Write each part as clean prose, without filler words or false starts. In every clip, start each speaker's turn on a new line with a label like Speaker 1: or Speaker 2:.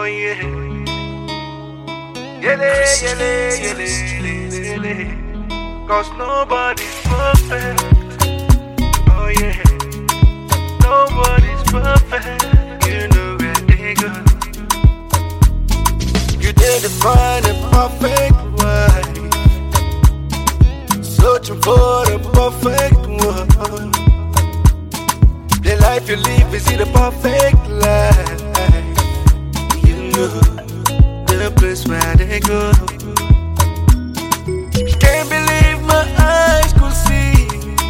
Speaker 1: yeah. Yele, yele, yele, yele, yele. Cause nobody's perfect. Oh yeah. Nobody's perfect. You know where they go. You didn't find a perfect wife, searching for the perfect one. The life you live is the perfect life. You know the place where they go. Can't believe my eyes could see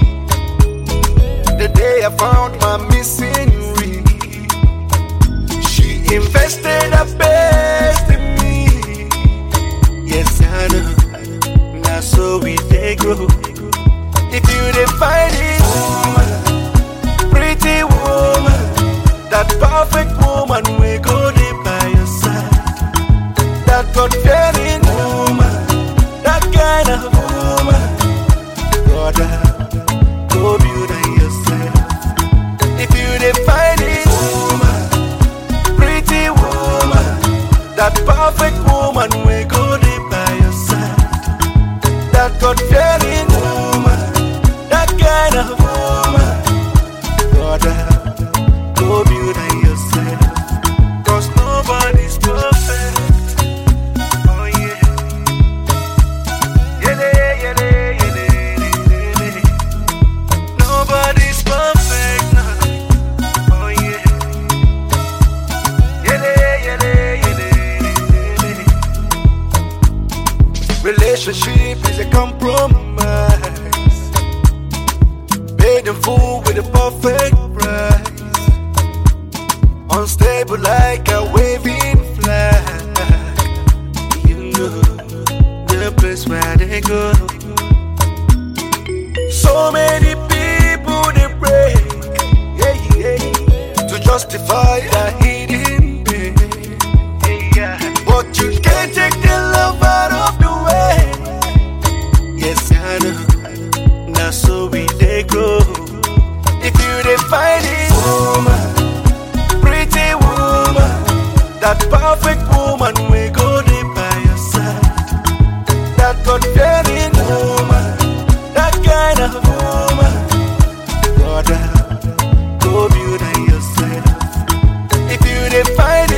Speaker 1: the day I found my missing ring. She invested her best in me. Yes, I know. Now so we they grow. If you didn't find it, woman, pretty woman, that perfect woman we go there by your side. That God-fearing woman, that kind of woman, brother, go build on yourself. If you didn't find it, woman, pretty woman, that perfect woman we go there by your side. That God-fearing woman, that kind of woman, brother, go build on yourself. Cause nobody's perfect. Oh yeah. Yele, yele, yele, yele. Nobody's perfect now. Oh yeah. Yele, yele, yele, yele. Relationship is a compromise, paid in full with a perfect price. Unstable like a waving flag. You know the place where they go. So many people they break, yeah, yeah, to justify their hidden pain. Yeah, but you can't take the love out of the way. Yes, I know. Now so we they grow. If you didn't find it, woman, pretty woman, that perfect woman we go there by your side. That God-fearing woman, that kind of woman, brother, go build on yourself. If you didn't find